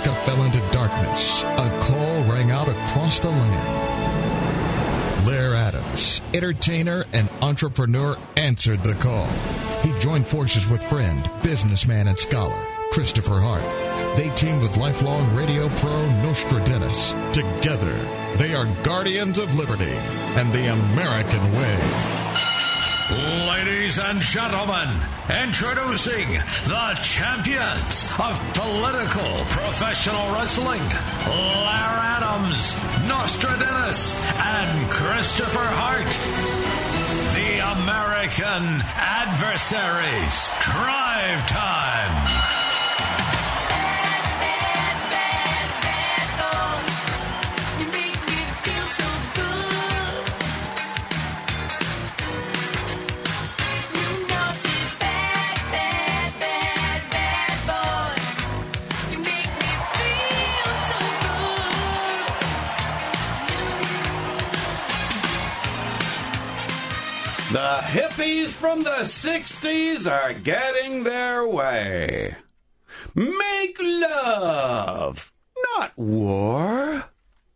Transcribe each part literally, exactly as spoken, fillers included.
America fell into darkness, a call rang out across the land. Blair Adams, entertainer and entrepreneur, answered the call. He joined forces with friend, businessman, and scholar Christopher Hart. They teamed with lifelong radio pro Nostradamus. Together, they are guardians of liberty and the American way. Ladies and gentlemen, introducing the champions of political professional wrestling, Blair Adams, Nostradamus, and Christopher Hart. The American Adversaries. Drive Time. The hippies from the sixties are getting their way. Make love, not war.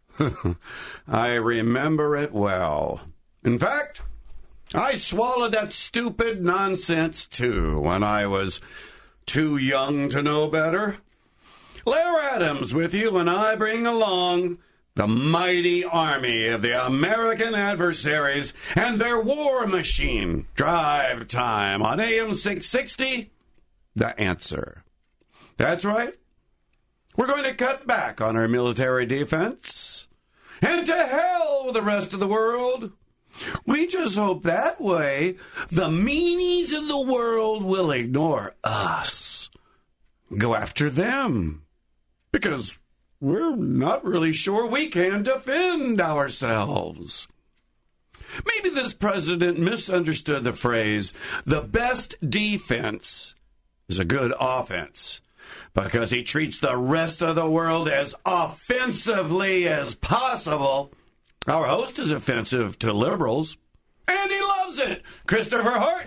I remember it well. In fact, I swallowed that stupid nonsense, too, when I was too young to know better. Blair Adams with you, and I bring along the mighty army of the American Adversaries and their war machine. Drive Time on A M six sixty, The Answer. That's right. We're going to cut back on our military defense. And to hell with the rest of the world. We just hope that way the meanies in the world will ignore us. Go after them. Because we're not really sure we can defend ourselves. Maybe this president misunderstood the phrase, the best defense is a good offense, because he treats the rest of the world as offensively as possible. Our host is offensive to liberals, and he loves it. Christopher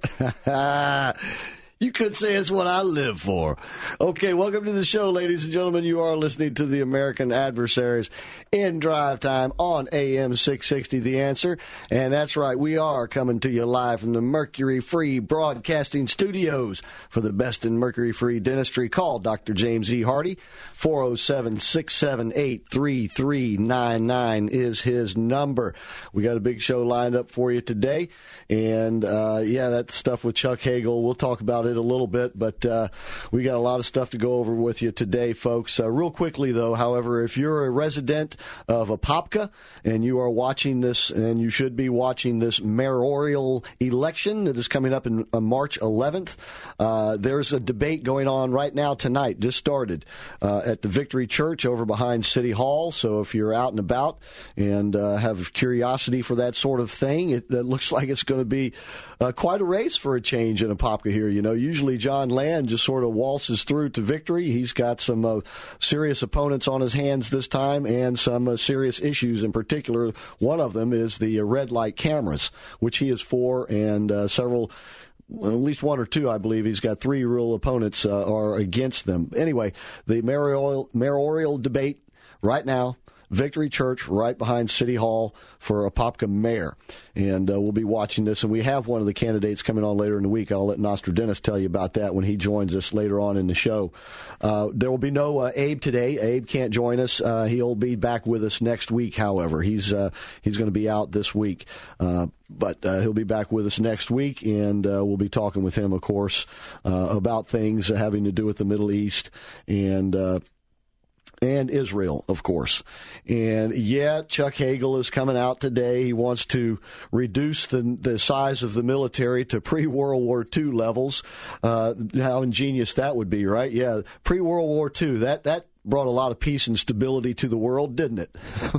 Hart. You could say it's what I live for. Okay, welcome to the show, ladies and gentlemen. You are listening to the American Adversaries in Drive Time on A M six sixty, The Answer. And that's right, we are coming to you live from the Mercury Free Broadcasting Studios for the best in mercury-free dentistry. Call Doctor James E. Hardy. four oh seven, six seven eight, three three nine nine is his number. We got a big show lined up for you today. And, uh, yeah, that stuff with Chuck Hagel, we'll talk about it a little bit, but uh, we got a lot of stuff to go over with you today, folks. Uh, real quickly, though, however, if you're a resident of Apopka and you are watching this, and you should be watching this mayoral election that is coming up in uh, March eleventh, uh, there's a debate going on right now tonight, just started, uh, at the Victory Church over behind City Hall. So if you're out and about and uh, have curiosity for that sort of thing, it, it looks like it's going to be uh, quite a race for a change in Apopka here. You know, usually John Land just sort of waltzes through to victory. He's got some uh, serious opponents on his hands this time, and some uh, serious issues in particular. One of them is the uh, red light cameras, which he is for, and uh, several, well, at least one or two, I believe. He's got three real opponents uh, are against them. Anyway, the mayoral, mayoral debate right now, Victory Church right behind City Hall for Apopka mayor. And uh, we'll be watching this. And we have one of the candidates coming on later in the week. I'll let Nostradamus tell you about that when he joins us later on in the show. Uh, there will be no uh, Abe today. Abe can't join us. Uh, he'll be back with us next week, however. He's uh, he's going to be out this week. Uh, but uh, he'll be back with us next week, and uh, we'll be talking with him, of course, uh, about things having to do with the Middle East and uh and Israel, of course. And, yeah, Chuck Hagel is coming out today. He wants to reduce the the size of the military to pre-World War Two levels. Uh, how ingenious that would be, right? Yeah, pre-World War Two, that, that brought a lot of peace and stability to the world, didn't it?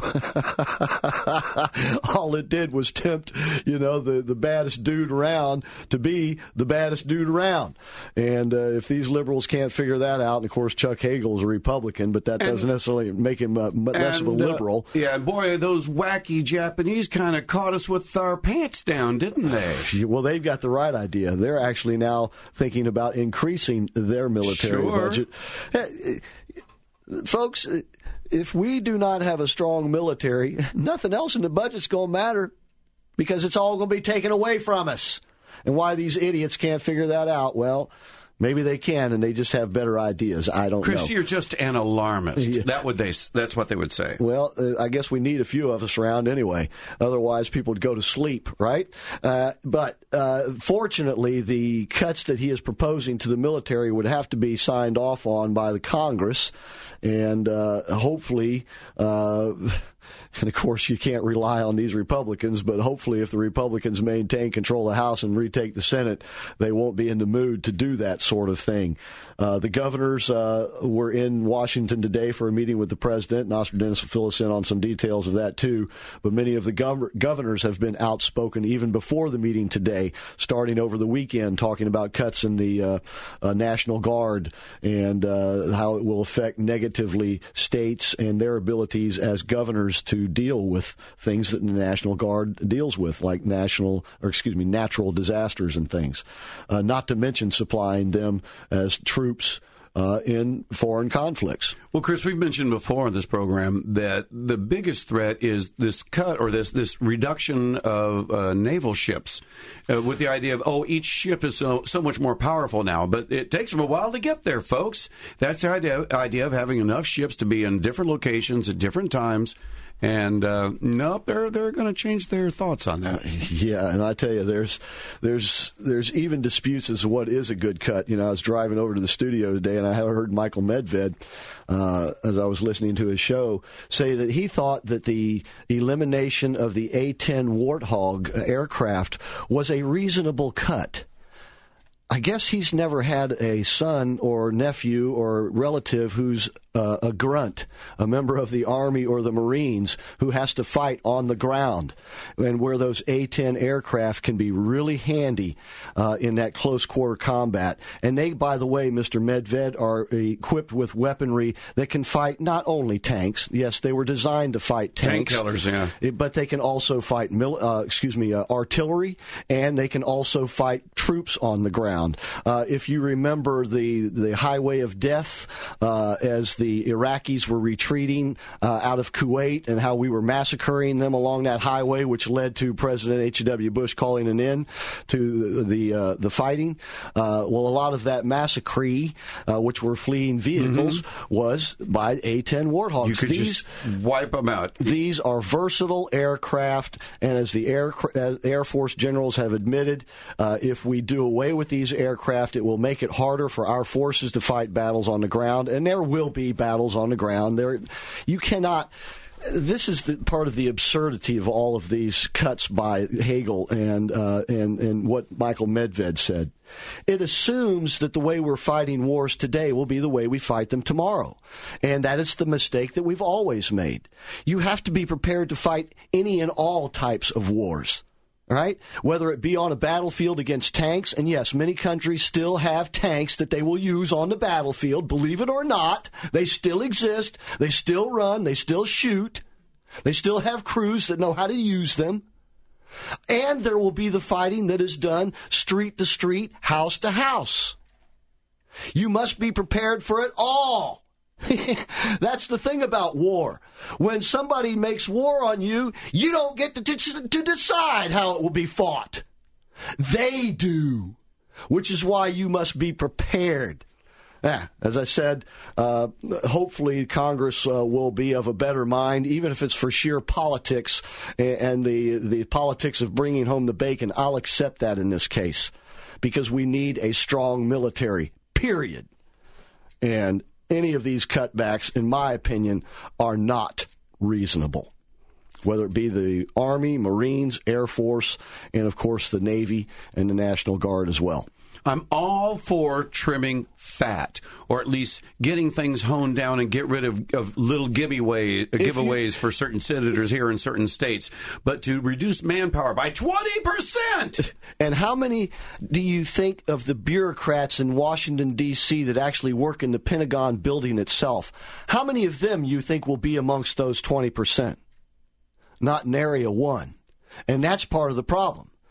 All it did was tempt, you know, the, the baddest dude around to be the baddest dude around. And uh, if these liberals can't figure that out, and of course Chuck Hagel is a Republican, but that and, doesn't necessarily make him uh, less and, of a liberal. Uh, yeah, boy, those wacky Japanese kind of caught us with our pants down, didn't they? Well, they've got the right idea. They're actually now thinking about increasing their military sure. budget. folks, if we do not have a strong military, nothing else in the budget's going to matter because it's all going to be taken away from us. And why these idiots can't figure that out, well, maybe they can, and they just have better ideas. I don't Chris, know. Chris, you're just an alarmist. Yeah. That would they. That's what they would say. Well, uh, I guess we need a few of us around anyway. Otherwise, people would go to sleep, right? Uh, but uh, fortunately, the cuts that he is proposing to the military would have to be signed off on by the Congress. And uh, hopefully, uh, and of course you can't rely on these Republicans, but hopefully if the Republicans maintain control of the House and retake the Senate, they won't be in the mood to do that sort of thing. Uh, the governors uh, were in Washington today for a meeting with the president, and Oscar Dennis will fill us in on some details of that too. But many of the gov- governors have been outspoken even before the meeting today, starting over the weekend, talking about cuts in the uh, uh, National Guard and uh, how it will affect negatively states and their abilities as governors to deal with things that the National Guard deals with, like national, or excuse me, natural disasters and things. Uh, not to mention supplying them as troops Uh, in foreign conflicts. Well, Chris, we've mentioned before on this program that the biggest threat is this cut or this this reduction of uh, naval ships uh, with the idea of, oh, each ship is so, so much more powerful now. But it takes them a while to get there, folks. That's the idea, idea of having enough ships to be in different locations at different times. And uh, nope, they're they're going to change their thoughts on that. Uh, yeah, and I tell you, there's there's there's even disputes as to what is a good cut. You know, I was driving over to the studio today, and I heard Michael Medved, uh, as I was listening to his show, say that he thought that the elimination of the A ten Warthog aircraft was a reasonable cut. I guess he's never had a son or nephew or relative who's uh, a grunt, a member of the Army or the Marines who has to fight on the ground, and where those A ten aircraft can be really handy uh, in that close-quarter combat. And they, by the way, Mister Medved, are equipped with weaponry that can fight not only tanks. Yes, they were designed to fight tanks. Tank killers, yeah. But they can also fight, mil- uh, excuse me, uh, artillery, and they can also fight troops on the ground. Uh, if you remember the, the Highway of Death, uh, as the Iraqis were retreating uh, out of Kuwait and how we were massacring them along that highway, which led to President H W. Bush calling an end to the uh, the fighting. Uh, well, a lot of that massacre, uh, which were fleeing vehicles, mm-hmm. was by A ten Warthogs. You could these, just wipe them out. These are versatile aircraft, and as the Air, uh, Air Force generals have admitted, uh, if we do away with these aircraft, it will make it harder for our forces to fight battles on the ground, and there will be battles on the ground. There, you cannot. This is the part of the absurdity of all of these cuts by Hagel and uh, and and what Michael Medved said. It assumes that the way we're fighting wars today will be the way we fight them tomorrow, and that is the mistake that we've always made. You have to be prepared to fight any and all types of wars. All right, whether it be on a battlefield against tanks, and yes, many countries still have tanks that they will use on the battlefield. Believe it or not, they still exist. They still run. They still shoot. They still have crews that know how to use them. And there will be the fighting that is done street to street, house to house. You must be prepared for it all. That's the thing about war. When somebody makes war on you, you don't get to, to, to decide how it will be fought. They do, which is why you must be prepared. Yeah, as I said, uh, hopefully Congress uh, will be of a better mind, even if it's for sheer politics and, and the, the politics of bringing home the bacon. I'll accept that in this case because we need a strong military, period. And any of these cutbacks, in my opinion, are not reasonable, whether it be the Army, Marines, Air Force, and, of course, the Navy and the National Guard as well. I'm all for trimming fat, or at least getting things honed down and get rid of, of little giveaway, giveaways you, for certain senators here in certain states. But to reduce manpower by twenty percent! And how many do you think of the bureaucrats in Washington, D C that actually work in the Pentagon building itself? How many of them you think will be amongst those twenty percent? Not nary a one. And that's part of the problem.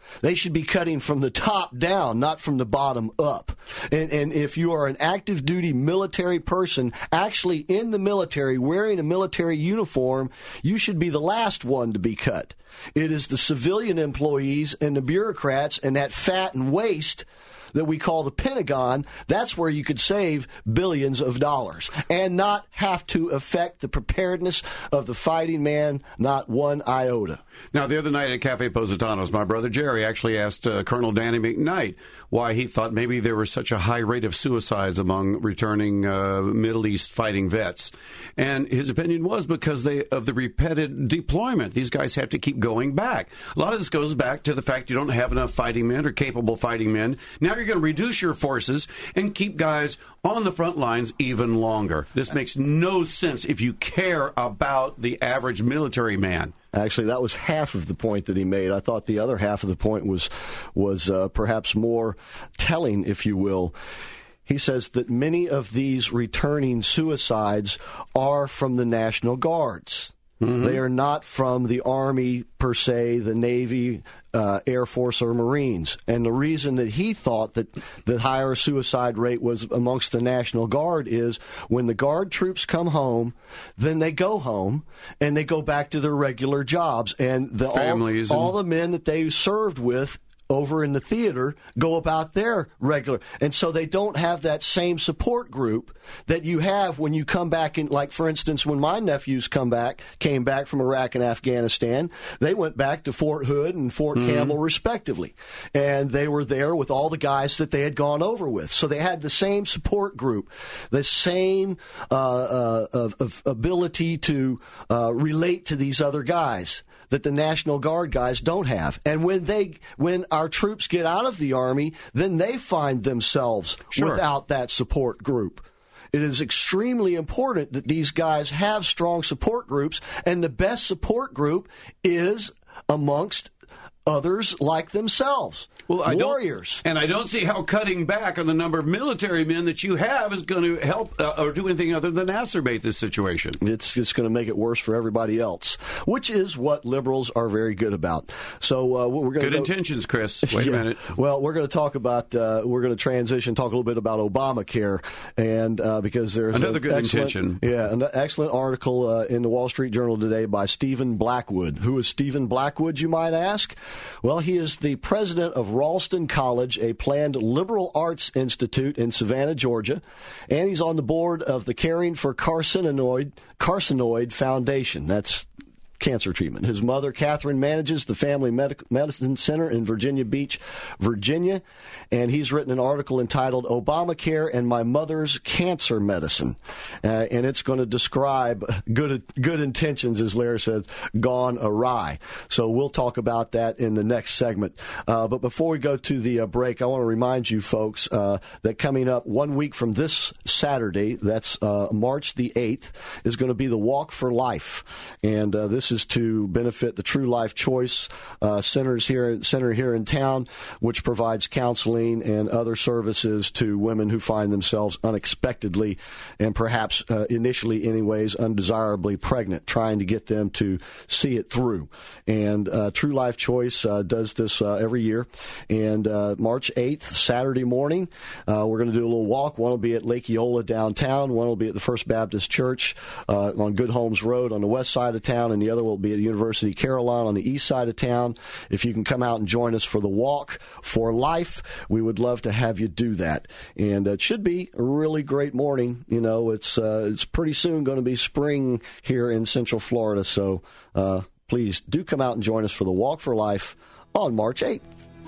They should be cutting from the top down, not from the bottom up. And, and if you are an active duty military person actually in the military wearing a military uniform, you should be the last one to be cut. It is the civilian employees and the bureaucrats and that fat and waste that we call the Pentagon. That's where you could save billions of dollars and not have to affect the preparedness of the fighting man, not one iota. Now, the other night at Cafe Positanos, my brother Jerry actually asked uh, Colonel Danny McKnight why he thought maybe there was such a high rate of suicides among returning uh, Middle East fighting vets. And his opinion was because they of the repeated deployment. These guys have to keep going back. A lot of this goes back to the fact you don't have enough fighting men or capable fighting men. Now you're going to reduce your forces and keep guys on the front lines even longer. This makes no sense if you care about the average military man. Actually, that was half of the point that he made. I thought the other half of the point was was uh, perhaps more telling, if you will. He says that many of these returning suicides are from the National Guards. Mm-hmm. They are not from the Army per se, the Navy, uh, Air Force, or Marines. And the reason that he thought that the higher suicide rate was amongst the National Guard is when the Guard troops come home, then they go home and they go back to their regular jobs. And the, Families all, and... all the men that they served with over in the theater go about their regular. And so they don't have that same support group that you have when you come back in. Like, for instance, when my nephews come back, came back from Iraq and Afghanistan, they went back to Fort Hood and Fort mm-hmm. Campbell, respectively. And they were there with all the guys that they had gone over with. So they had the same support group, the same uh, uh, of, of ability to uh, relate to these other guys that the National Guard guys don't have. And when they, when our troops get out of the Army, then they find themselves sure. without that support group. It is extremely important that these guys have strong support groups, and the best support group is amongst others like themselves. Well, I warriors. Don't, and I don't see how cutting back on the number of military men that you have is going to help uh, or do anything other than exacerbate this situation. It's just going to make it worse for everybody else, which is what liberals are very good about. So uh, we're going good go, intentions, Chris. Wait yeah, a minute. Well, we're going to talk about uh, we're going to transition, talk a little bit about Obamacare, and uh, because there's another good intention. Yeah, an excellent article uh, in the Wall Street Journal today by Stephen Blackwood. Who is Stephen Blackwood, you might ask? Well, he is the president of Ralston College, a planned liberal arts institute in Savannah, Georgia, and he's on the board of the Caring for Carcinoid, Carcinoid Foundation. That's cancer treatment. His mother, Catherine, manages the Family Medic- Medicine Center in Virginia Beach, Virginia, and he's written an article entitled Obamacare and My Mother's Cancer Medicine, uh, and it's going to describe good good intentions, as Larry says, gone awry. So we'll talk about that in the next segment. Uh, but before we go to the uh, break, I want to remind you folks uh, that coming up one week from this Saturday, that's uh, March the eighth, is going to be the Walk for Life, and uh, this is is to benefit the True Life Choice uh, centers here, center here in town, which provides counseling and other services to women who find themselves unexpectedly and perhaps uh, initially anyways undesirably pregnant, trying to get them to see it through. And uh, True Life Choice uh, does this uh, every year. And uh, March eighth, Saturday morning, uh, we're going to do a little walk. One will be at Lake Eola downtown. One will be at the First Baptist Church uh, on Good Homes Road on the west side of town, and the other will be at the University of Carolina on the east side of town. If you can come out and join us for the Walk for Life, we would love to have you do that. And it should be a really great morning. You know, it's uh, it's pretty soon going to be spring here in Central Florida, so uh, please do come out and join us for the Walk for Life on March eighth.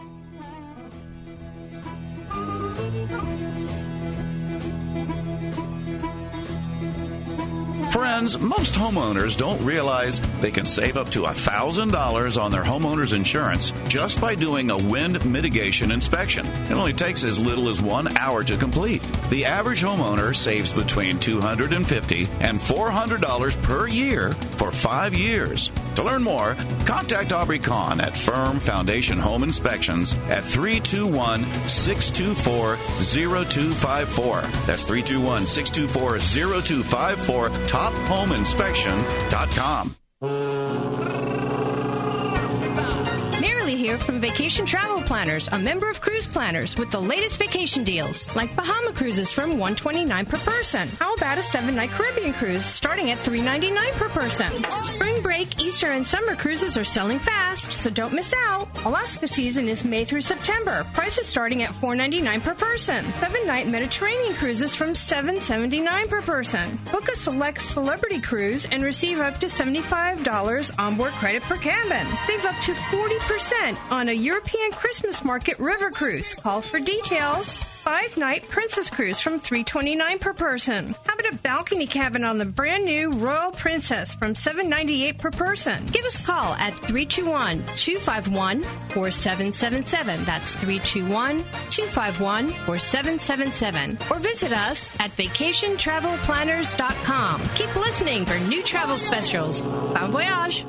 Friends, most homeowners don't realize they can save up to one thousand dollars on their homeowner's insurance just by doing a wind mitigation inspection. It only takes as little as one hour to complete. The average homeowner saves between two hundred fifty dollars and four hundred dollars per year for five years. To learn more, contact Aubrey Kahn at Firm Foundation Home Inspections at three two one, six two four, zero two five four. That's three two one, six two four, zero two five four. top home inspection dot com. Merrily here weather from Vacation Travel Planners, a member of Cruise Planners, with the latest vacation deals, like Bahama cruises from one hundred twenty-nine dollars per person. How about a seven-night Caribbean cruise starting at three hundred ninety-nine dollars per person? Spring break, Easter, and summer cruises are selling fast, so don't miss out. Alaska season is May through September. Prices starting at four hundred ninety-nine dollars per person. Seven-night Mediterranean cruises from seven hundred seventy-nine dollars per person. Book a select Celebrity cruise and receive up to seventy-five dollars onboard credit per cabin. Save up to forty percent on a European Christmas Market river cruise. Call for details. Five-night Princess Cruise from three hundred twenty-nine dollars per person. How about a balcony cabin on the brand-new Royal Princess from seven hundred ninety-eight dollars per person? Give us a call at three two one, two five one, four seven seven seven. That's three two one, two five one, four seven seven seven. Or visit us at vacation travel planners dot com. Keep listening for new travel specials. Bon voyage!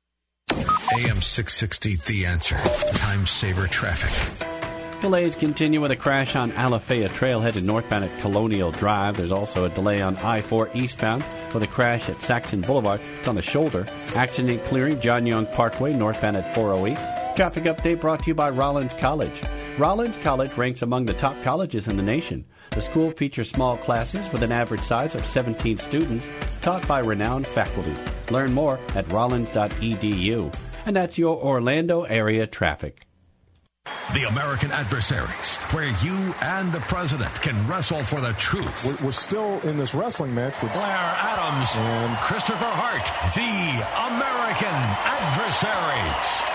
A M six sixty, The Answer. Time saver traffic. Delays continue with a crash on Alafaya Trail headed northbound at Colonial Drive. There's also a delay on I four eastbound with a crash at Saxon Boulevard. It's on the shoulder. Accident clearing John Young Parkway northbound at four oh eight. Traffic update brought to you by Rollins College. Rollins College ranks among the top colleges in the nation. The school features small classes with an average size of seventeen students taught by renowned faculty. Learn more at rollins dot e d u. And that's your Orlando area traffic. The American Adversaries, where you and the president can wrestle for the truth. We're, we're still in this wrestling match with Blair Adams and Christopher Hart, the American Adversaries.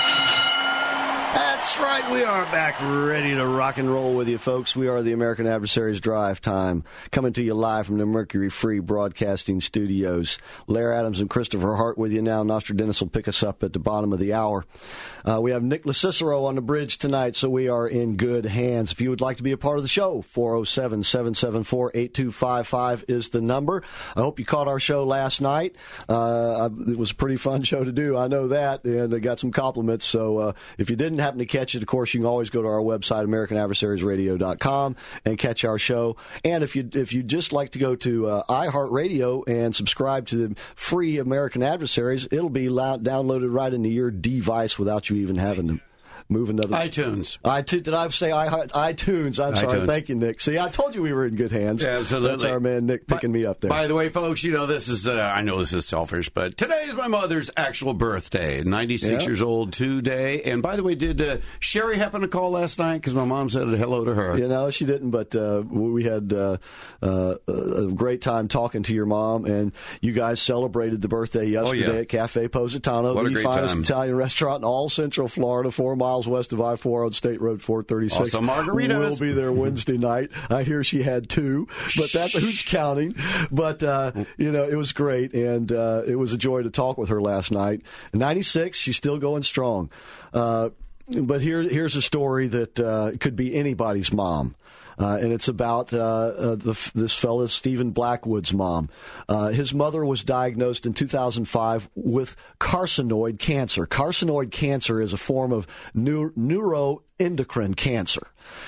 That's right. We are back ready to rock and roll with you, folks. We are the American Adversaries Drive Time, coming to you live from the Mercury Free Broadcasting Studios. Blair Adams and Christopher Hart with you now. Nostradamus will pick us up at the bottom of the hour. Uh, we have Nick Cicero on the bridge tonight, so we are in good hands. If you would like to be a part of the show, four oh seven, seven seven four, eight two five five is the number. I hope you caught our show last night. Uh, it was a pretty fun show to do. I know that, and I got some compliments. So uh, if you didn't happen to catch it, of course, you can always go to our website, american adversaries radio dot com, and catch our show. And if you if you just like to go to uh, iHeartRadio and subscribe to the free American Adversaries, it'll be loud, downloaded right into your device without you even having to move another. iTunes. iTunes. Did I say I, iTunes? I'm sorry. iTunes. Thank you, Nick. See, I told you we were in good hands. Yeah, absolutely. That's our man Nick picking by, me up there. By the way, folks, you know, this is, uh, I know this is selfish, but today is my mother's actual birthday. ninety-six yeah. years old today. And by the way, did uh, Sherry happen to call last night? Because my mom said hello to her. You know, she didn't, but uh, we had uh, uh, a great time talking to your mom, and you guys celebrated the birthday yesterday oh, yeah. at Cafe Positano, what the finest time. Italian restaurant in all Central Florida, four miles west of I four on State Road four thirty-six. Also margaritas. We'll be there Wednesday night. I hear she had two, but that's who's counting. But, uh, you know, it was great, and uh, it was a joy to talk with her last night. ninety-six, she's still going strong. Uh, but here, here's a story that uh, could be anybody's mom. Uh, and it's about uh, uh, the, this fellow, Stephen Blackwood's mom. Uh, his mother was diagnosed in two thousand five with carcinoid cancer. Carcinoid cancer is a form of neu- neuroendocrine cancer,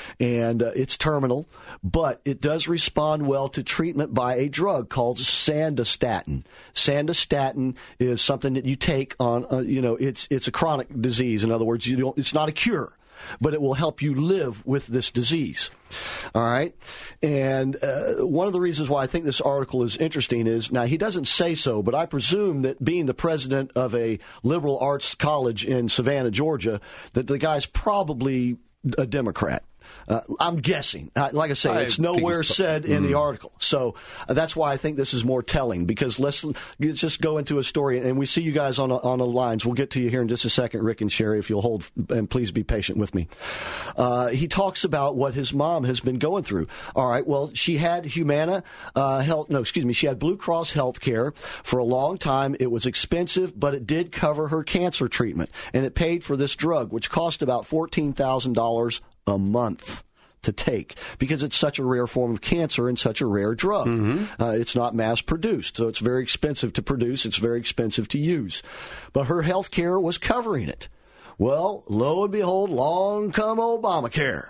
and uh, it's terminal, but it does respond well to treatment by a drug called Sandostatin. Sandostatin is something that you take on, uh, you know, it's it's a chronic disease. In other words, you don't, it's not a cure, but it will help you live with this disease. All right? And uh, one of the reasons why I think this article is interesting is, now he doesn't say so, but I presume that being the president of a liberal arts college in Savannah, Georgia, that the guy's probably a Democrat. Uh, I'm guessing. Uh, like I say, I it's nowhere it's, said in mm. the article. So uh, that's why I think this is more telling, because let's, let's just go into a story. And we see you guys on, on the lines. We'll get to you here in just a second, Rick and Sherry, if you'll hold, and please be patient with me. Uh, he talks about what his mom has been going through. All right, well, she had Humana uh, Health, no, excuse me, she had Blue Cross Health Care for a long time. It was expensive, but it did cover her cancer treatment. And it paid for this drug, which cost about fourteen thousand dollars a month to take, because it's such a rare form of cancer and such a rare drug. Mm-hmm. Uh, it's not mass produced, so it's very expensive to produce. It's very expensive to use. But her health care was covering it. Well, lo and behold, long come Obamacare.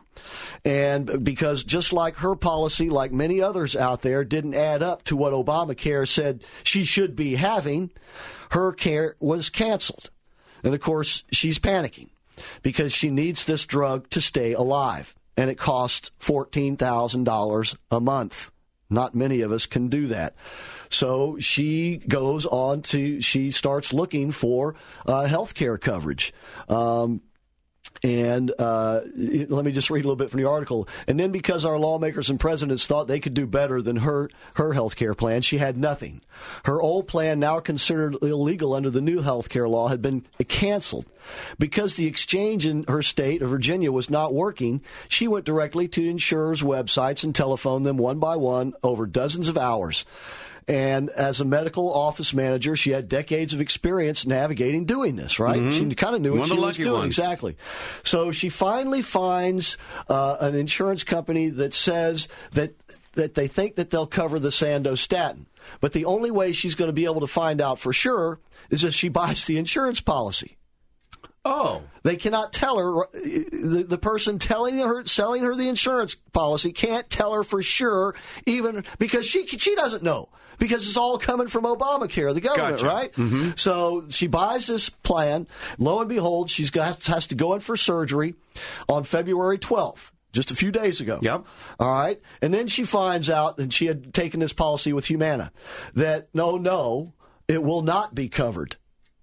And because just like her policy, like many others out there, didn't add up to what Obamacare said she should be having, her care was canceled. And, of course, she's panicking. because she needs this drug to stay alive, and it costs fourteen thousand dollars a month. Not many of us can do that. So she goes on to, she starts looking for uh, health care coverage. Um, and uh, let me just read a little bit from the article. And then because our lawmakers and presidents thought they could do better than her, her health care plan, she had nothing. Her old plan, now considered illegal under the new health care law, had been canceled. Because the exchange in her state of Virginia was not working, she went directly to insurers' websites and telephoned them one by one over dozens of hours. And as a medical office manager, she had decades of experience navigating doing this, right? Mm-hmm. She kind of knew what she was doing. Ones. Exactly. So she finally finds uh, an insurance company that says that that they think that they'll cover the Sandostatin. But the only way she's going to be able to find out for sure is if she buys the insurance policy. Oh. They cannot tell her, the, the person telling her, selling her the insurance policy can't tell her for sure, even because she she doesn't know, because it's all coming from Obamacare, the government, gotcha. right? Mm-hmm. So she buys this plan. Lo and behold, she's got, has to go in for surgery on February twelfth. Just a few days ago. Yep. All right. And then she finds out that she had taken this policy with Humana, that no, no, it will not be covered.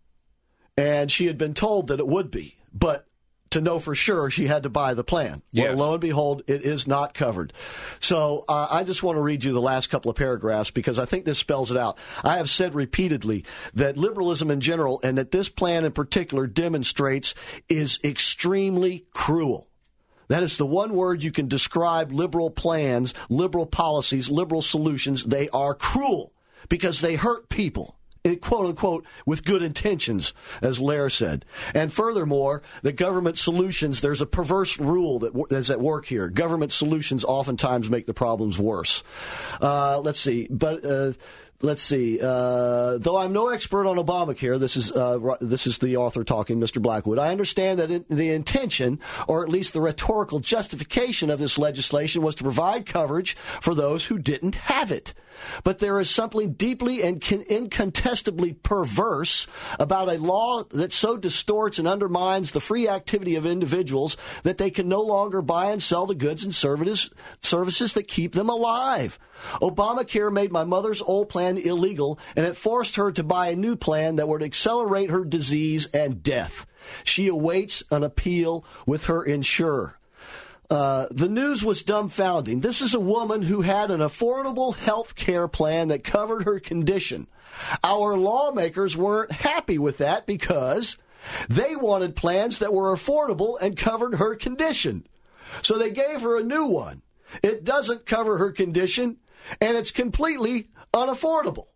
And she had been told that it would be, but to know for sure, she had to buy the plan. Yes. Well, lo and behold, it is not covered. So uh, I just want to read you the last couple of paragraphs because I think this spells it out. I have said repeatedly that liberalism in general, and that this plan in particular demonstrates, is extremely cruel. That is the one word you can describe liberal plans, liberal policies, liberal solutions. They are cruel because they hurt people. Quote unquote, with good intentions, as Lair said. And furthermore, the government solutions, there's a perverse rule that that's at work here. Government solutions oftentimes make the problems worse. Uh, let's see. But uh, let's see. Uh, though I'm no expert on Obamacare, this is uh, this is the author talking, Mister Blackwood. I understand that in, the intention, or at least the rhetorical justification of this legislation, was to provide coverage for those who didn't have it. But there is something deeply and incontestably perverse about a law that so distorts and undermines the free activity of individuals that they can no longer buy and sell the goods and services services that keep them alive. Obamacare made my mother's old plan illegal, and it forced her to buy a new plan that would accelerate her disease and death. She awaits an appeal with her insurer. Uh, the news was dumbfounding. This is a woman who had an affordable health care plan that covered her condition. Our lawmakers weren't happy with that because they wanted plans that were affordable and covered her condition. So they gave her a new one. It doesn't cover her condition, and it's completely unaffordable.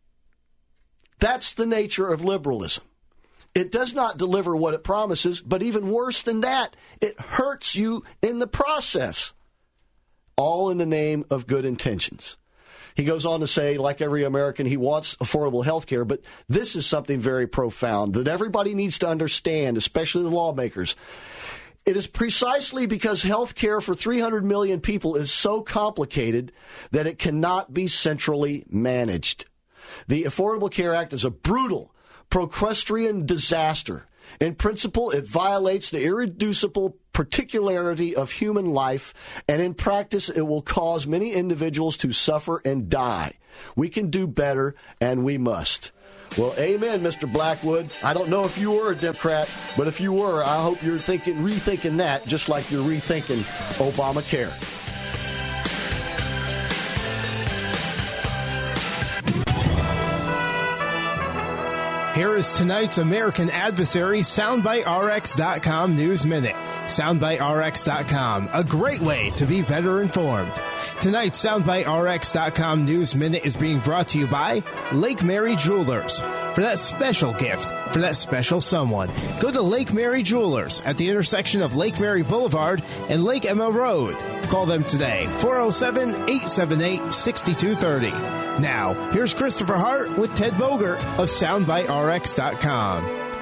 That's the nature of liberalism. It does not deliver what it promises, but even worse than that, it hurts you in the process, all in the name of good intentions. He goes on to say, like every American, he wants affordable health care, but this is something very profound that everybody needs to understand, especially the lawmakers. It is precisely because health care for three hundred million people is so complicated that it cannot be centrally managed. The Affordable Care Act is a brutal Procrustean disaster. In principle, it violates the irreducible particularity of human life, and in practice, it will cause many individuals to suffer and die. We can do better, and we must. Well, amen, Mister Blackwood. I don't know if you were a Democrat, but if you were, I hope you're thinking, rethinking that, just like you're rethinking Obamacare. Here is tonight's American Adversary Soundbite R X dot com News Minute. Soundbite R X dot com, a great way to be better informed. Tonight's Soundbite R X dot com News Minute is being brought to you by Lake Mary Jewelers. For that special gift, for that special someone, go to Lake Mary Jewelers at the intersection of Lake Mary Boulevard and Lake Emma Road. Call them today, four oh seven, eight seven eight, six two three oh. Now, here's Christopher Hart with Ted Bogert of Soundbite R X dot com.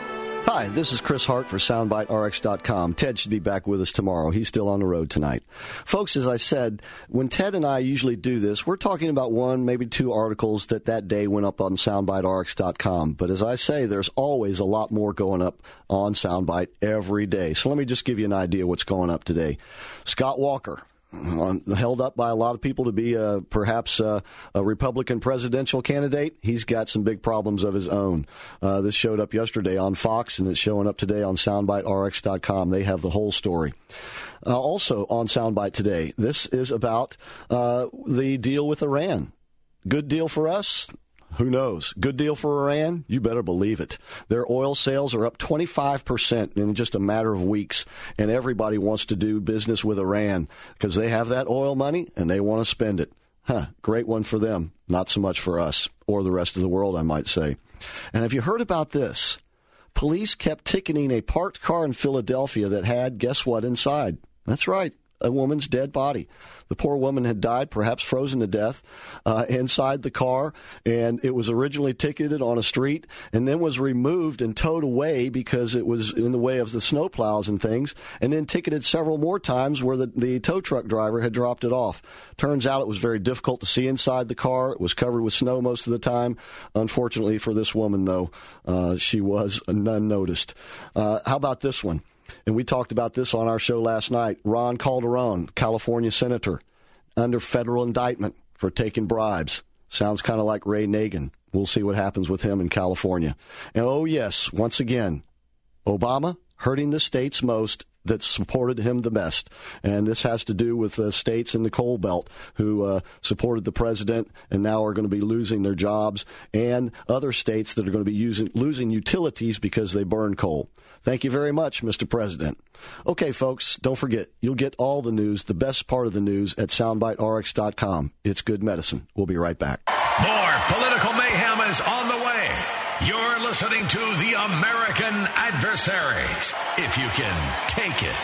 Hi, this is Chris Hart for Soundbite R X dot com. Ted should be back with us tomorrow. He's still on the road tonight. Folks, as I said, when Ted and I usually do this, we're talking about one, maybe two articles that that day went up on Soundbite R X dot com. But as I say, there's always a lot more going up on Soundbite every day. So let me just give you an idea what's going up today. Scott Walker, held up by a lot of people to be uh, perhaps uh, a Republican presidential candidate. He's got some big problems of his own. Uh, this showed up yesterday on Fox, and it's showing up today on Soundbite R X dot com. They have the whole story. Uh, also on Soundbite today, this is about uh, the deal with Iran. Good deal for us? Who knows? Good deal for Iran? You better believe it. Their oil sales are up twenty-five percent in just a matter of weeks, and everybody wants to do business with Iran because they have that oil money and they want to spend it. Huh, great one for them. Not so much for us or the rest of the world, I might say. And have you heard about this? Police kept ticketing a parked car in Philadelphia that had, guess what, inside? That's right, a woman's dead body. The poor woman had died, perhaps frozen to death, uh, inside the car, and it was originally ticketed on a street and then was removed and towed away because it was in the way of the snowplows and things, and then ticketed several more times where the, the tow truck driver had dropped it off. Turns out it was very difficult to see inside the car. It was covered with snow most of the time. Unfortunately for this woman, though, uh, she was unnoticed. Uh, how about this one? And we talked about this on our show last night. Ron Calderon, California senator, under federal indictment for taking bribes. Sounds kind of like Ray Nagin. We'll see what happens with him in California. And, oh, yes, once again, Obama hurting the states most that supported him the best. And this has to do with uh, states in the coal belt who uh, supported the president and now are going to be losing their jobs, and other states that are going to be using, losing utilities because they burn coal. Thank you very much, Mister President. Okay, folks, don't forget, you'll get all the news, the best part of the news, at Soundbite R X dot com. It's good medicine. We'll be right back. More political mayhem is on the way. You're listening to The American Adversaries, if you can take it.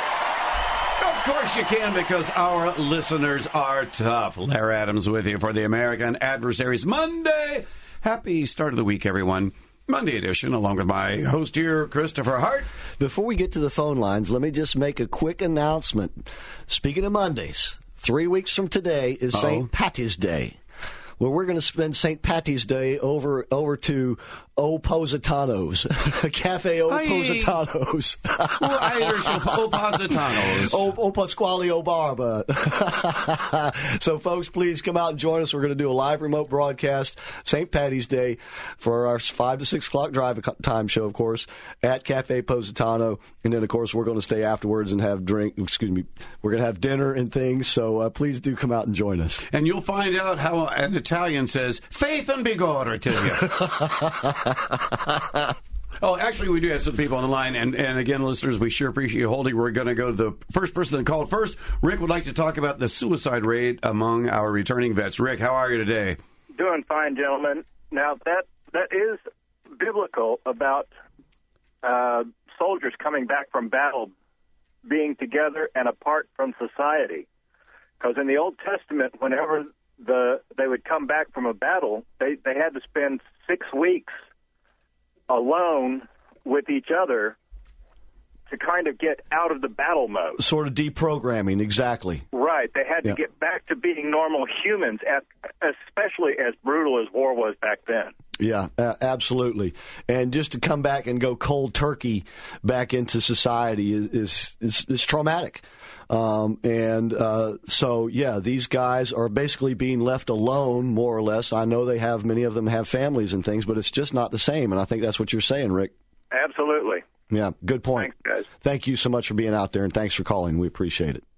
Of course you can, because our listeners are tough. Larry Adams with you for The American Adversaries Monday. Happy start of the week, everyone. Monday edition, along with my host here, Christopher Hart. Before we get to the phone lines, let me just make a quick announcement. Speaking of Mondays, three weeks from today is Saint Patty's Day. Well, we're going to spend Saint Patty's Day over over to O Positanos, Cafe O Positanos. Irish O Positanos. O, o Pasquale O Barba. So, folks, please come out and join us. We're going to do a live remote broadcast Saint Patty's Day for our five to six o'clock drive time show, of course, at Cafe Positano. And then, of course, we're going to stay afterwards and have drink. Excuse me. We're going to have dinner and things. So uh, please do come out and join us. And you'll find out how an Italian says, faith and vigor to you. Oh, actually, we do have some people on the line. And, and again, listeners, we sure appreciate you holding. We're going to go to the first person that called first. Rick would like to talk about the suicide rate among our returning vets. Rick, how are you today? Doing fine, gentlemen. Now, that that is biblical about uh, soldiers coming back from battle being together and apart from society. Because in the Old Testament, whenever the they would come back from a battle, they, they had to spend six weeks alone with each other to kind of get out of the battle mode. Sort of deprogramming, exactly. Right. They had to yeah. get back to being normal humans, at, especially as brutal as war was back then. Yeah, uh, absolutely. And just to come back and go cold turkey back into society is is, is, is traumatic. Um, and uh, so, yeah, these guys are basically being left alone, more or less. I know they have, many of them have families and things, but it's just not the same. And I think that's what you're saying, Rick. Absolutely. Yeah, good point. Thanks, guys. Thank you so much for being out there, and thanks for calling. We appreciate it.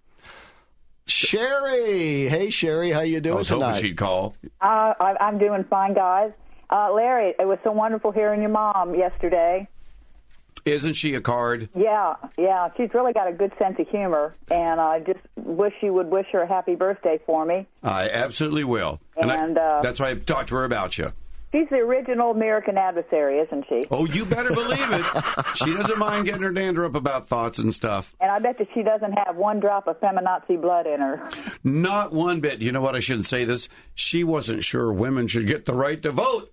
Sherry. Hey, Sherry, how you doing I was tonight? hoping she'd call. Uh, I, I'm doing fine, guys. Uh, Larry, it was so wonderful hearing your mom yesterday. Isn't she a card? Yeah, yeah. She's really got a good sense of humor, and I just wish you would wish her a happy birthday for me. I absolutely will. And, and I, uh, that's why I talked to her about you. She's the original American Adversary, isn't she? Oh, you better believe it. She doesn't mind getting her dander up about thoughts and stuff. And I bet that she doesn't have one drop of feminazi blood in her. Not one bit. You know what? I shouldn't say this. She wasn't sure women should get the right to vote.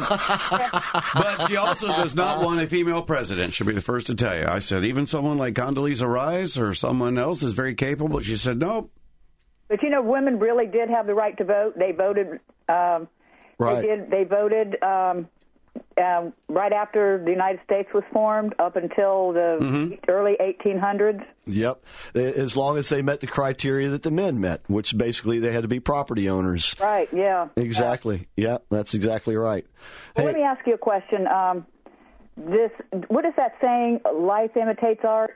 But she also does not want a female president. She'll be the first to tell you. I said, even someone like Condoleezza Rice or someone else is very capable. She said, nope. But, you know, women really did have the right to vote. They voted... Um, Right. They did. They voted um, um, right after the United States was formed, up until the Mm-hmm. early eighteen hundreds. Yep. As long as they met the criteria that the men met, which basically they had to be property owners. Right. Yeah. Exactly. Yeah, yeah, that's exactly right. Well, Hey, let me ask you a question. Um, this, what is that saying? Life imitates art.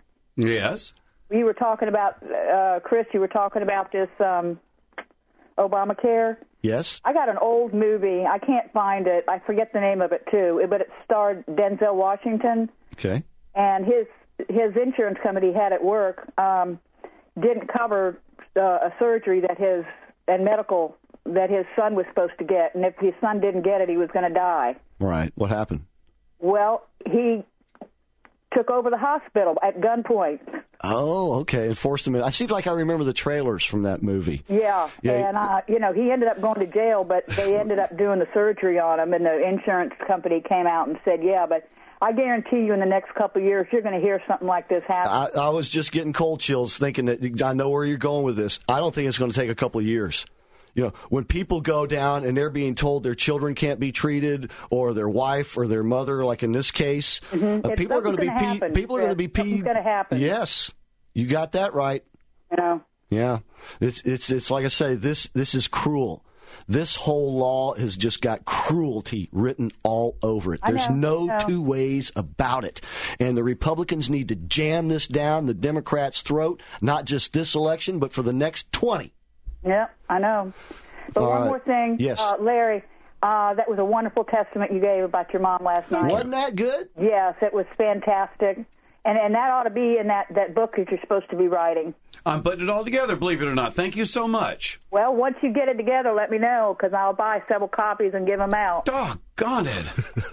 Yes. You were talking about, uh, Chris. You were talking about this um, Obamacare. yes. I got an old movie. I can't find it. I forget the name of it too. But it starred Denzel Washington. Okay. And his his insurance company he had at work um, didn't cover uh, a surgery that his and medical that his son was supposed to get. And if his son didn't get it, he was going to die. Right. What happened? Well, he took over the hospital at gunpoint. Oh, okay. And forced him in. I seem like I remember the trailers from that movie. Yeah, Yeah. and uh, you know he ended up going to jail, but they ended up doing the surgery on him, and the insurance company came out and said, "Yeah, but I guarantee you, in the next couple of years, you're going to hear something like this happen." I, I was just getting cold chills thinking that I know where you're going with this. I don't think it's going to take a couple of years. You know, when people go down and they're being told their children can't be treated, or their wife or their mother, like in this case, Mm-hmm. uh, people are going to be happen, pe- people are going to be Something's going to happen. Yes, you got that right. You know. Yeah, it's it's it's like I say, this this is cruel. This whole law has just got cruelty written all over it. I There's know, no I know. two ways about it. And the Republicans need to jam this down the Democrats' throat, not just this election, but for the next twenty. Yeah, I know. But All one right. more thing, Yes. uh, Larry, uh, that was a wonderful testament you gave about your mom last night. Wasn't that good? Yes, it was fantastic. And and that ought to be in that, that book that you're supposed to be writing. I'm putting it all together, believe it or not. Thank you so much. Well, once you get it together, let me know, because I'll buy several copies and give them out. Doggone it.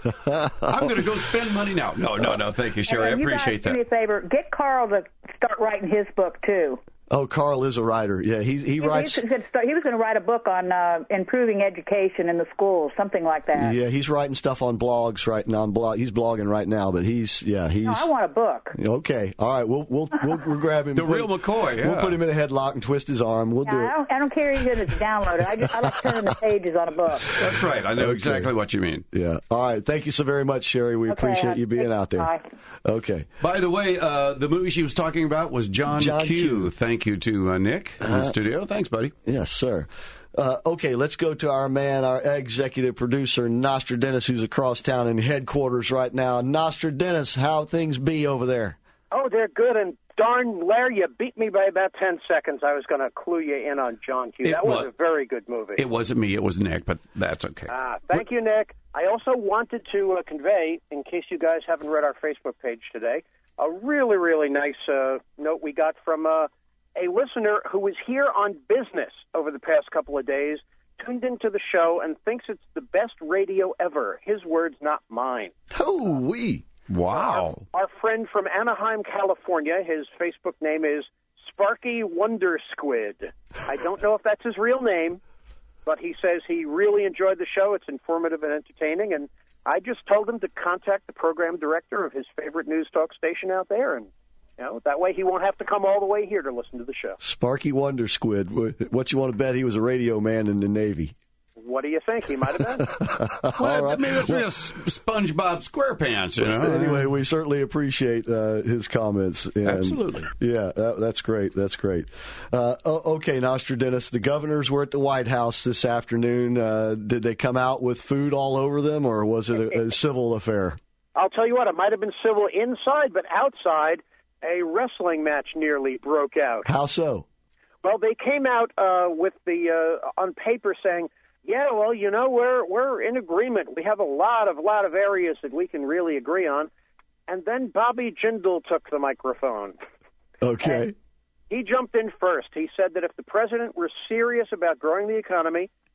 I'm going to go spend money now. No, no, no. Thank you, Sherry. I And you appreciate guys, do me that. a favor, get Carl to start writing his book, too. Oh, Carl is a writer. Yeah, he he He, writes. he was gonna start- he was going to write a book on uh, improving education in the schools, something like that. Yeah, he's writing stuff on blogs right now. On blog, he's blogging right now, but he's yeah he's. No, I want a book. Okay, all right. We'll we'll we'll, we'll grab him. The put- real McCoy, yeah. We'll put him in a headlock and twist his arm. We'll Yeah, do I it. don't, I don't care even if it's downloaded. I just I like turning the pages on a book. That's right. I know Okay. exactly what you mean. Yeah. All right. Thank you so very much, Sherry. We Okay, appreciate you being out there. bye. Okay. By the way, uh, the movie she was talking about was John, John Q. Q. Thank you to uh, Nick in the studio. Thanks, buddy. Yes, sir. Uh, okay, let's go to our man, our executive producer, Nostradamus, who's across town in headquarters right now. Nostradamus, how things be over there? Oh, they're good, and darn, Larry, you beat me by about ten seconds. I was going to clue you in on John Q. It That was wa- a very good movie. It wasn't me. It was Nick, but that's okay. Ah, thank you, Nick. I also wanted to uh, convey, in case you guys haven't read our Facebook page today, a really, really nice uh, note we got from uh, a listener who was here on business over the past couple of days, tuned into the show, and thinks it's the best radio ever. His words, not mine. Oh, we. Wow. Our friend from Anaheim, California, his Facebook name is Sparky Wonder Squid. I don't know if that's his real name, but he says he really enjoyed the show. It's informative and entertaining, and I just told him to contact the program director of his favorite news talk station out there, and you know, that way he won't have to come all the way here to listen to the show. Sparky Wonder Squid. What you want to bet he was a radio man in the Navy? What do you think? He might have been. Well, right. maybe that's real SpongeBob SquarePants. You know? Anyway, we certainly appreciate uh, his comments. And, Absolutely. Yeah, that, that's great. That's great. Uh, o- okay, Nostradamus, the governors were at the White House this afternoon. Uh, did they come out with food all over them, or was it a, a civil affair? I'll tell you what, it might have been civil inside, but outside, a wrestling match nearly broke out. How so? Well, they came out uh, with the uh, on paper saying, "Yeah, well, you know, we're we're in agreement. We have a lot of lot of areas that we can really agree on." And then Bobby Jindal took the microphone. Okay. And he jumped in first. He said that if the president were serious about growing the economy,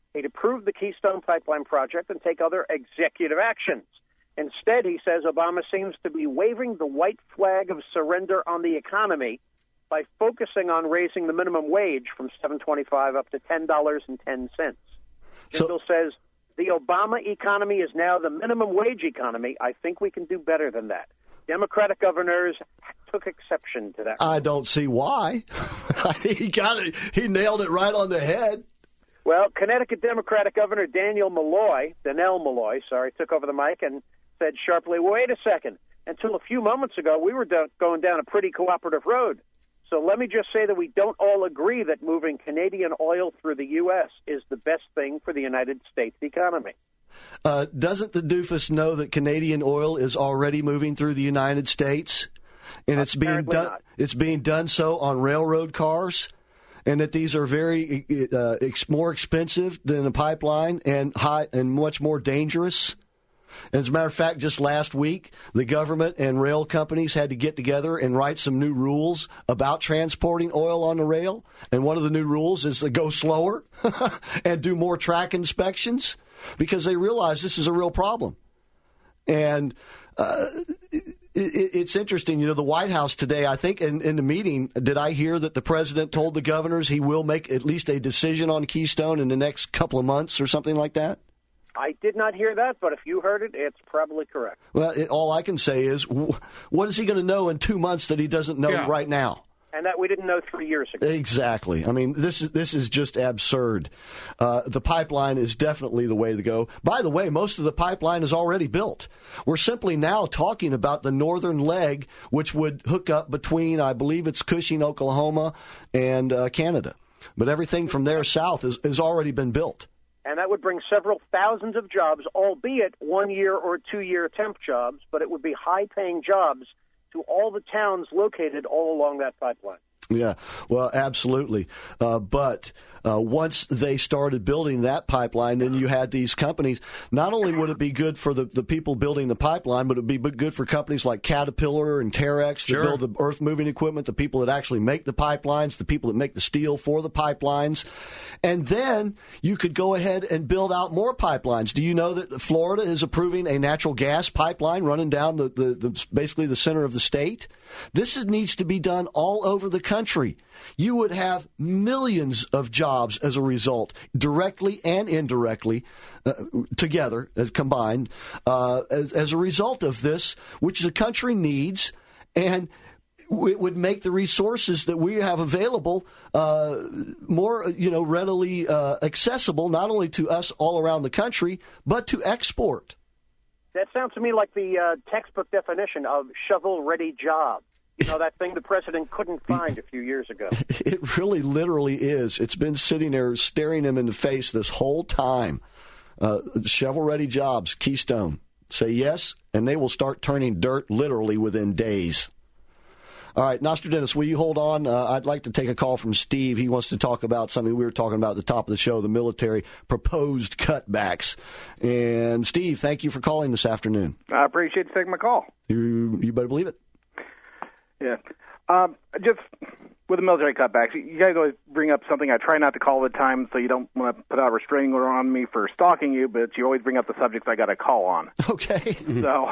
He'd approve the Keystone Pipeline project and take other executive actions. Instead, he says Obama seems to be waving the white flag of surrender on the economy by focusing on raising the minimum wage from seven twenty-five up to ten dollars and ten cents. Jindal says the Obama economy is now the minimum wage economy. I think we can do better than that. Democratic governors took exception to that. I don't see why. he got it. He nailed it right on the head. Well, Connecticut Democratic Governor Daniel Malloy, Danelle Malloy, sorry, took over the mic and said sharply, wait a second. Until a few moments ago, we were do- going down a pretty cooperative road. So let me just say that we don't all agree that moving Canadian oil through the U S is the best thing for the United States economy. Uh, doesn't the doofus know that Canadian oil is already moving through the United States? And it's being done. It's being done so on railroad cars, and that these are very uh, ex- more expensive than a pipeline and high and much more dangerous. As a matter of fact, just last week, the government and rail companies had to get together and write some new rules about transporting oil on the rail. And one of the new rules is to go slower and do more track inspections because they realize this is a real problem. And uh, it, it's interesting, you know, the White House today, I think in, in the meeting, did I hear that the president told the governors he will make at least a decision on Keystone in the next couple of months or something like that? I did not hear that, but if you heard it, it's probably correct. Well, it, all I can say is, what is he going to know in two months that he doesn't know yeah. right now? And that we didn't know three years ago. Exactly. I mean, this is this is just absurd. Uh, the pipeline is definitely the way to go. By the way, most of the pipeline is already built. We're simply now talking about the northern leg, which would hook up between, I believe it's Cushing, Oklahoma, and uh, Canada. But everything from there south is, has already been built. And that would bring several thousands of jobs, albeit one-year or two-year temp jobs, but it would be high-paying jobs to all the towns located all along that pipeline. Yeah, well, absolutely. Uh, but uh, once they started building that pipeline, then you had these companies. Not only would it be good for the, the people building the pipeline, but it would be good for companies like Caterpillar and Terex sure. that build the earth-moving equipment, the people that actually make the pipelines, the people that make the steel for the pipelines. And then you could go ahead and build out more pipelines. Do you know that Florida is approving a natural gas pipeline running down the, the, the basically the center of the state? This is, needs to be done all over the country. You would have millions of jobs as a result, directly and indirectly, uh, together, as combined, uh, as, as a result of this, which the country needs, and it would make the resources that we have available uh, more, you know, readily uh, accessible, not only to us all around the country, but to export. That sounds to me like the uh, textbook definition of shovel-ready job. You know, that thing the president couldn't find a few years ago. It really literally is. It's been sitting there staring him in the face this whole time. Uh, shovel-ready jobs, Keystone. Say yes, and they will start turning dirt literally within days. All right, Nostradamus, will you hold on? Uh, I'd like to take a call from Steve. He wants to talk about something we were talking about at the top of the show, the military proposed cutbacks. And, Steve, thank you for calling this afternoon. I appreciate you taking my call. You, you better believe it. Yeah. Um, just with the military cutbacks, you guys always bring up something I try not to call all the time, so you don't want to put out a restraining order on me for stalking you, but you always bring up the subjects I got to call on. Okay. So.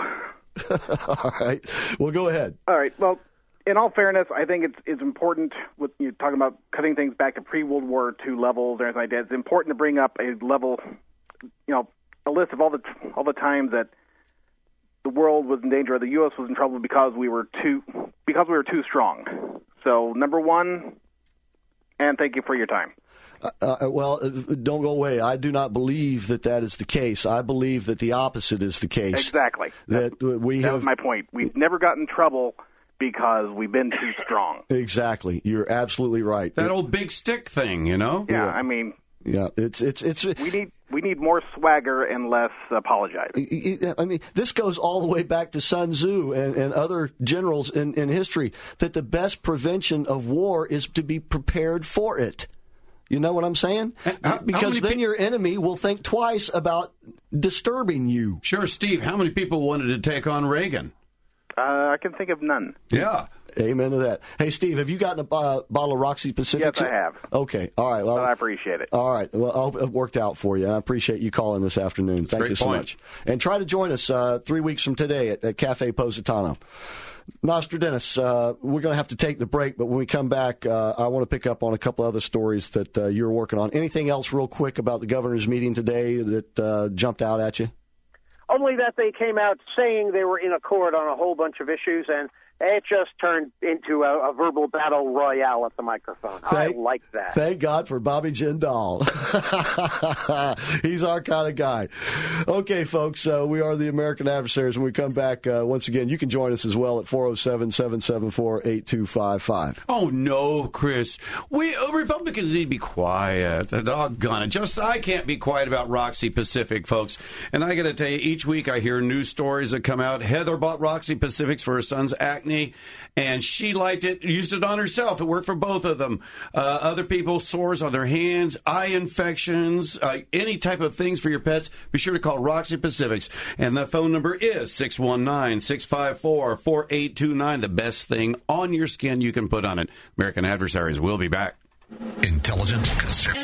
All right. Well, go ahead. All right. Well, in all fairness, I think it's it's important with you talking about cutting things back to pre-World War Two levels or anything like that. It's important to bring up a level, you know, a list of all the all the times that the world was in danger or the U S was in trouble because we were too because we were too strong. So number one, and thank you for your time. Uh, uh, well, uh, don't go away. I do not believe that that is the case. I believe that the opposite is the case. Exactly. That that, we that have. was my point. We've never gotten in trouble because we've been too strong. Exactly. You're absolutely right. That it, old big stick thing, you know? Yeah, yeah. I mean, yeah, it's it's it's. We need we need more swagger and less apologizing. I mean, this goes all the way back to Sun Tzu and, and other generals in, in history, that the best prevention of war is to be prepared for it. You know what I'm saying? How, because how then pe- your enemy will think twice about disturbing you. Sure, Steve. How many people wanted to take on Reagan? Uh, I can think of none. Yeah. Amen to that. Hey, Steve, have you gotten a uh, bottle of Roxy Pacific? Yes, I have. Okay. All right. Well, I appreciate it. All right. Well, I hope it worked out for you. I appreciate you calling this afternoon. Thank Great you so point. much. And try to join us uh, three weeks from today at, at Cafe Positano. Nostradamus, uh, we're going to have to take the break, but when we come back, uh, I want to pick up on a couple other stories that uh, you're working on. Anything else real quick about the governor's meeting today that uh, jumped out at you? Only that they came out saying they were in accord on a whole bunch of issues, and it just turned into a, a verbal battle royale at the microphone. Thank, I like that. Thank God for Bobby Jindal. He's our kind of guy. Okay, folks, uh, we are the American Adversaries. When we come back, uh, once again, you can join us as well at four oh seven, seven seven four, eight two five five. Oh, no, Chris. We uh, Republicans need to be quiet. Doggone it. Just I can't be quiet about Roxy Pacific, folks. And I got to tell you, each week I hear news stories that come out. Heather bought Roxy Pacifics for her son's acne, and she liked it, used it on herself. It worked for both of them. Uh, other people, sores on their hands, eye infections, uh, any type of things for your pets, be sure to call Roxy Pacifics. And the phone number is six one nine, six five four, four eight two nine. The best thing on your skin you can put on it. American Adversaries will be back. Intelligent concern.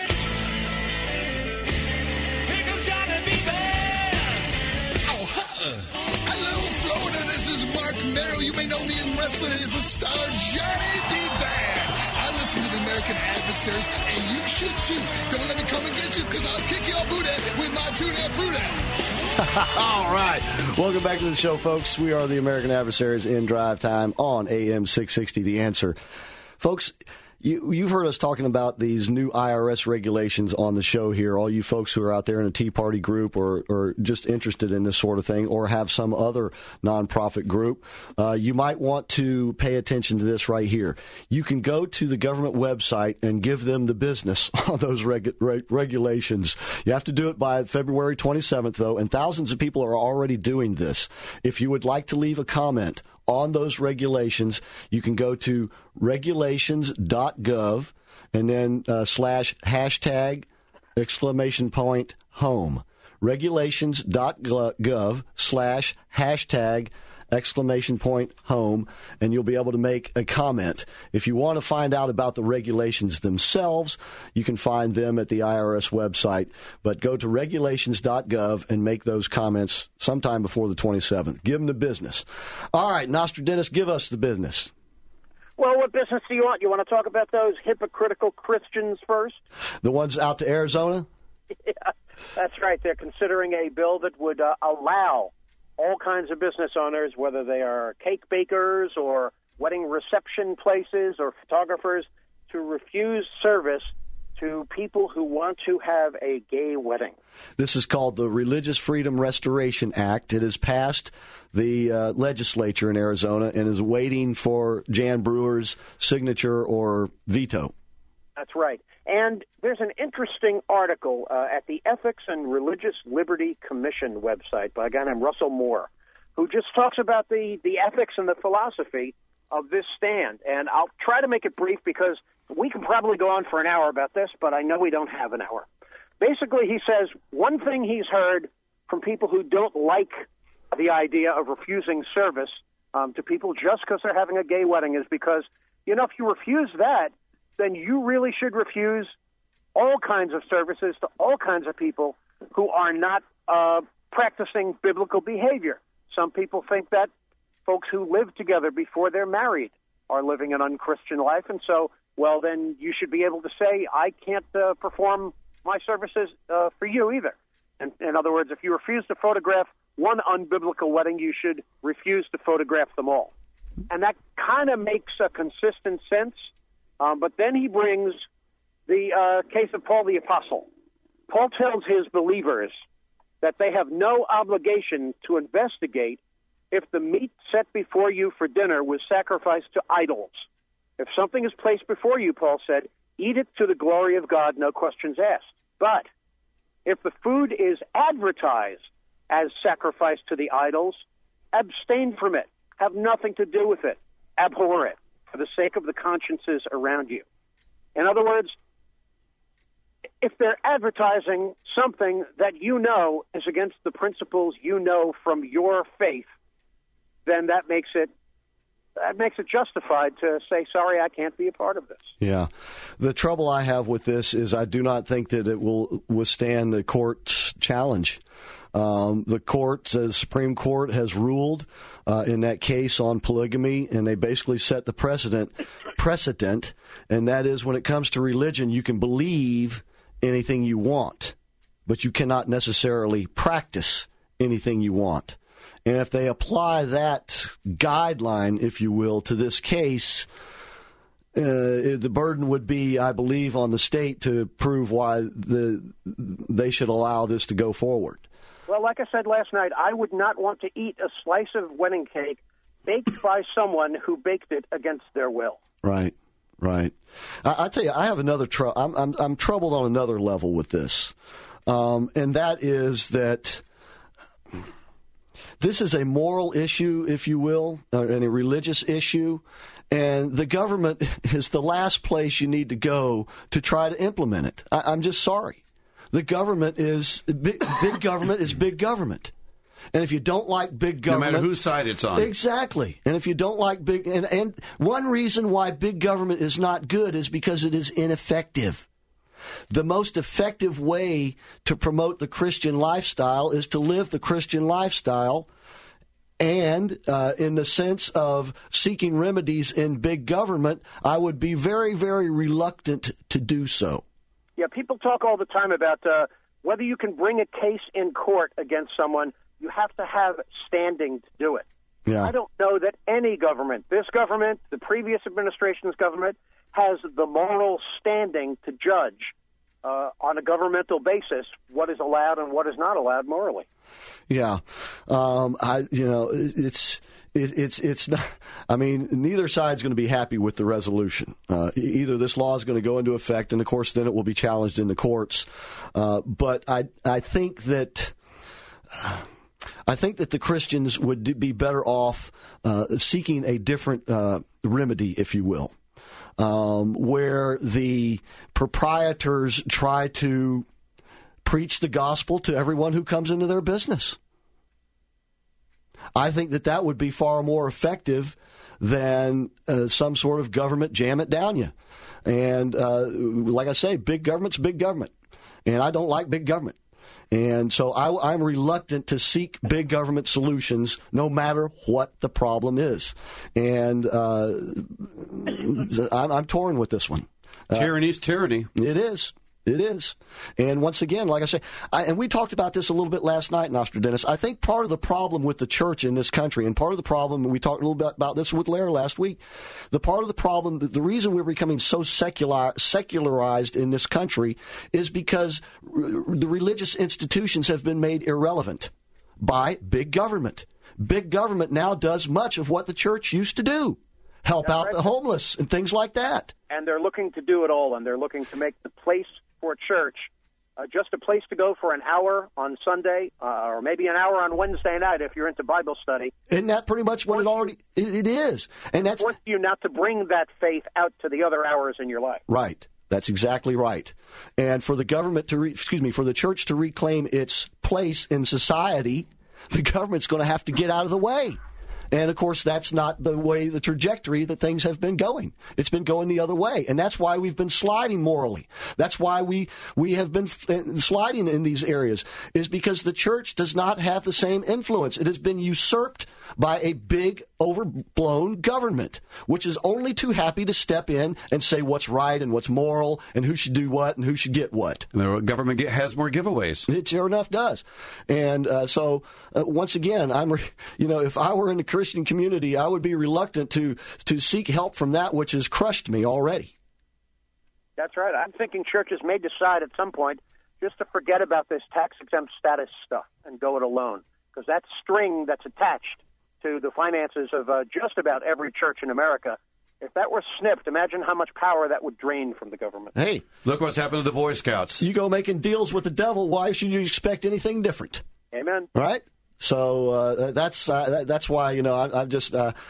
You may know me in wrestling as the star Johnny B. Bad. I listen to the American Adversaries, and you should too. Don't let me come and get you, because I'll kick your booty with my tuna fruit. All right. Welcome back to the show, folks. We are the American Adversaries in Drive Time on A M six sixty, The Answer. Folks, You, you've heard us talking about these new I R S regulations on the show here. All you folks who are out there in a Tea Party group or, or just interested in this sort of thing or have some other nonprofit group, uh, you might want to pay attention to this right here. You can go to the government website and give them the business on those regu- reg- regulations. You have to do it by February twenty-seventh, though, and thousands of people are already doing this. If you would like to leave a comment on those regulations, you can go to regulations dot gov and then uh, slash hashtag exclamation point home. regulations dot gov slash hashtag exclamation point home, and you'll be able to make a comment. If you want to find out about the regulations themselves, you can find them at the I R S website, but go to regulations dot gov and make those comments sometime before the twenty-seventh. Give them the business. All right, Nostradamus, give us the business. Well, what business do you want? You want to talk about those hypocritical Christians first? The ones out to Arizona? Yeah, that's right. They're considering a bill that would uh, allow all kinds of business owners, whether they are cake bakers or wedding reception places or photographers, to refuse service to people who want to have a gay wedding. This is called the Religious Freedom Restoration Act. It has passed the uh, legislature in Arizona and is waiting for Jan Brewer's signature or veto. That's right. And there's an interesting article uh, at the Ethics and Religious Liberty Commission website by a guy named Russell Moore, who just talks about the, the ethics and the philosophy of this stand. And I'll try to make it brief because we can probably go on for an hour about this, but I know we don't have an hour. Basically, he says one thing he's heard from people who don't like the idea of refusing service um, to people just because they're having a gay wedding is because, you know, if you refuse that, then you really should refuse all kinds of services to all kinds of people who are not uh, practicing biblical behavior. Some people think that folks who live together before they're married are living an unchristian life, and so, well, then you should be able to say, I can't uh, perform my services uh, for you either. And, in other words, if you refuse to photograph one unbiblical wedding, you should refuse to photograph them all. And that kind of makes a consistent sense. Um, but then he brings the uh, case of Paul the Apostle. Paul tells his believers that they have no obligation to investigate if the meat set before you for dinner was sacrificed to idols. If something is placed before you, Paul said, eat it to the glory of God, no questions asked. But if the food is advertised as sacrificed to the idols, abstain from it. Have nothing to do with it. Abhor it, for the sake of the consciences around you. In other words, if they're advertising something that you know is against the principles you know from your faith, then that makes it that makes it justified to say, sorry, I can't be a part of this. Yeah. The trouble I have with this is I do not think that it will withstand the court's challenge. Um, the court, the Supreme Court, has ruled uh, in that case on polygamy, and they basically set the precedent, precedent, and that is when it comes to religion, you can believe anything you want, but you cannot necessarily practice anything you want. And if they apply that guideline, if you will, to this case, uh, the burden would be, I believe, on the state to prove why the they should allow this to go forward. Well, like I said last night, I would not want to eat a slice of wedding cake baked by someone who baked it against their will. Right, right. I, I tell you, I have another tr- I'm, I'm I'm troubled on another level with this, um, and that is that this is a moral issue, if you will, and a religious issue, and the government is the last place you need to go to try to implement it. I, I'm just sorry. The government is big, big government is big government. And if you don't like big government... No matter whose side it's on. Exactly. And if you don't like big... And, and one reason why big government is not good is because it is ineffective. The most effective way to promote the Christian lifestyle is to live the Christian lifestyle. And uh, in the sense of seeking remedies in big government, I would be very, very reluctant to do so. Yeah, people talk all the time about uh, whether you can bring a case in court against someone. You have to have standing to do it. Yeah. I don't know that any government, this government, the previous administration's government, has the moral standing to judge uh, on a governmental basis what is allowed and what is not allowed morally. Yeah, um, I you know it's it, it's it's not. I mean, neither side's going to be happy with the resolution. Uh, either this law is going to go into effect, and of course, then it will be challenged in the courts. Uh, but I I think that. Uh, I think that the Christians would be better off uh, seeking a different uh, remedy, if you will, um, where the proprietors try to preach the gospel to everyone who comes into their business. I think that that would be far more effective than uh, some sort of government jam it down you. And uh, like I say, big government's big government, and I don't like big government. And so I, I'm reluctant to seek big government solutions no matter what the problem is. And uh, I'm, I'm torn with this one. Uh, Tyranny's tyranny. It is. It is. And once again, like I say, I, and we talked about this a little bit last night, Nostradamus. I think part of the problem with the church in this country, and part of the problem, and we talked a little bit about this with Lair last week, the part of the problem, the reason we're becoming so secular, secularized in this country is because r- the religious institutions have been made irrelevant by big government. Big government now does much of what the church used to do. Help out the homeless and things like that. And they're looking to do it all, and they're looking to make the place for church uh, just a place to go for an hour on Sunday, uh, or maybe an hour on Wednesday night if you're into Bible study. Isn't that pretty much what it already it, it is? And that's wants you not to bring that faith out to the other hours in your life. Right. That's exactly right. And for the government to, re, excuse me, for the church to reclaim its place in society, the government's going to have to get out of the way. And, of course, that's not the way, the trajectory that things have been going. It's been going the other way. And that's why we've been sliding morally. That's why we, we have been f- sliding in these areas, is because the church does not have the same influence. It has been usurped by a big, overblown government, which is only too happy to step in and say what's right and what's moral and who should do what and who should get what. And the government get, has more giveaways. It sure enough does. And uh, so, uh, once again, I'm, re- you know, if I were in the Christian community, I would be reluctant to to seek help from that which has crushed me already. That's right. I'm thinking churches may decide at some point just to forget about this tax-exempt status stuff and go it alone, because that string that's attached to the finances of uh, just about every church in America, if that were snipped, imagine how much power that would drain from the government. Hey, look what's happened to the Boy Scouts. You go making deals with the devil, why should you expect anything different? Amen. Right? So uh, that's uh, that's why, you know, I, I'm just uh,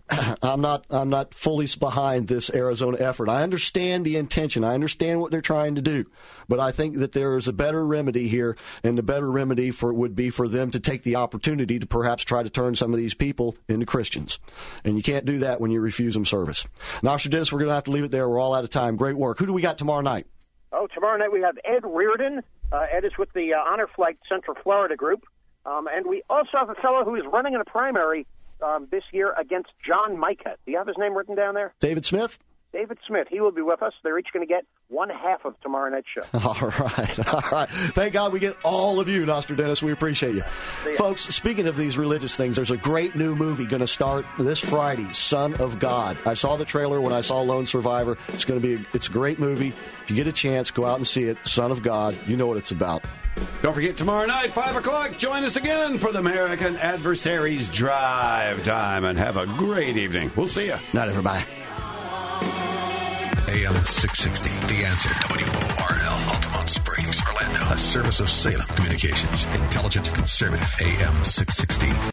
I'm not I'm not fully behind this Arizona effort. I understand the intention. I understand what they're trying to do. But I think that there is a better remedy here, and the better remedy for would be for them to take the opportunity to perhaps try to turn some of these people into Christians. And you can't do that when you refuse them service. Nostradamus, we're going to have to leave it there. We're all out of time. Great work. Who do we got tomorrow night? Oh, tomorrow night we have Ed Reardon. Uh, Ed is with the uh, Honor Flight Central Florida group. Um, and we also have a fellow who is running in a primary um, this year against John Mica. Do you have his name written down there? David Smith? David Smith. He will be with us. They're each going to get one half of tomorrow night's show. All right. All right. Thank God we get all of you, Nostradamus. We appreciate you. Folks, speaking of these religious things, there's a great new movie going to start this Friday, Son of God. I saw the trailer when I saw Lone Survivor. It's going to be, it's a great movie. If you get a chance, go out and see it. Son of God. You know what it's about. Don't forget, tomorrow night, five o'clock, join us again for the American Adversaries Drive Time, and have a great evening. We'll see you. Night, everybody. A M six sixty, The Answer. W O R L, Altamont Springs, Orlando. A service of Salem Communications. Intelligent, conservative. A M six sixty.